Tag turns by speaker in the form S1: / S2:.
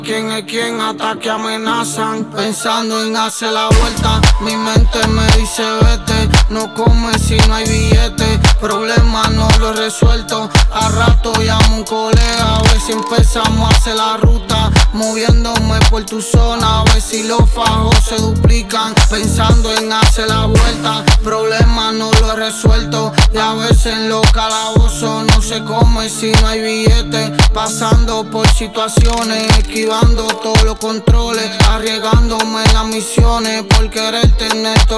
S1: ¿Quién es quién? Hasta que amenazan, pensando en hacer la vuelta. Mi mente me dice vete, no comes si no hay billete. Problemas no lo he resuelto, a rato llamo a un colega, a ver si empezamos a hacer la ruta. Moviéndome por tu zona, a ver si los fajos se duplican. Pensando en hacer la vuelta, problemas no lo he resuelto. Y a veces en los calabozos no se come si no hay billete. Pasando por situaciones, esquivando todos los controles, arriesgándome en las misiones por querer tener todo.